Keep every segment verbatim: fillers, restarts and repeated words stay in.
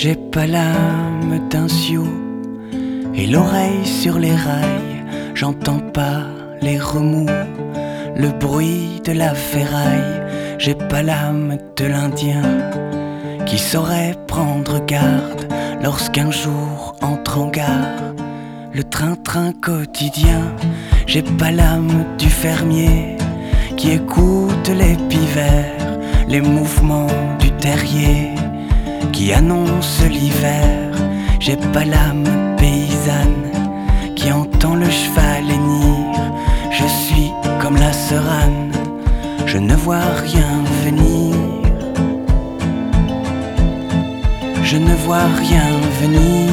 J'ai pas l'âme d'un sioux et l'oreille sur les rails. J'entends pas les remous, le bruit de la ferraille. J'ai pas l'âme de l'Indien qui saurait prendre garde lorsqu'un jour entre en gare le train-train quotidien. J'ai pas l'âme du fermier qui écoute les pivers, les mouvements du terrier qui annoncent l'hiver. J'ai pas l'âme paysanne qui entend le cheval hennir. Je suis comme la serane, je ne vois rien venir. Je ne vois rien venir.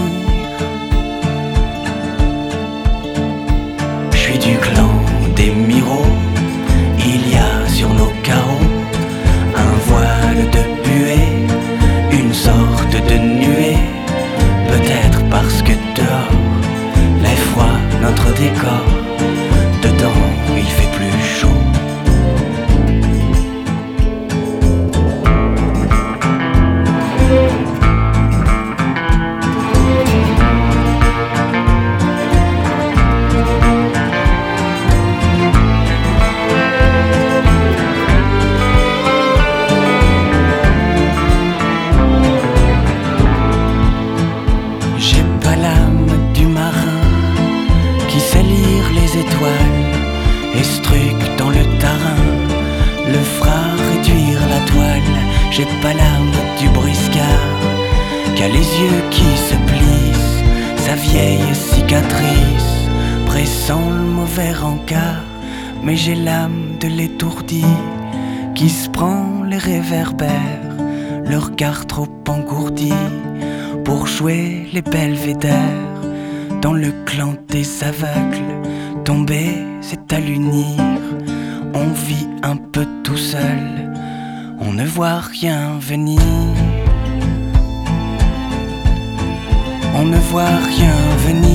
Je suis du clan des Miro. Il y a sur nos carreaux un voile de buée, une sorte de nuée. Peut-être parce que dehors l'est froid notre décor. Dedans il fait plus chaud. Estruc dans le tarin, le fera réduire la toile. J'ai pas l'âme du briscard qui a les yeux qui se plissent, sa vieille cicatrice pressant le mauvais rencard. Mais j'ai l'âme de l'étourdi qui se prend les réverbères, le regard trop engourdi pour jouer les belvédères. Dans le clan des aveugles, tomber c'est à l'unir. On vit un peu tout seul, on ne voit rien venir. On ne voit rien venir.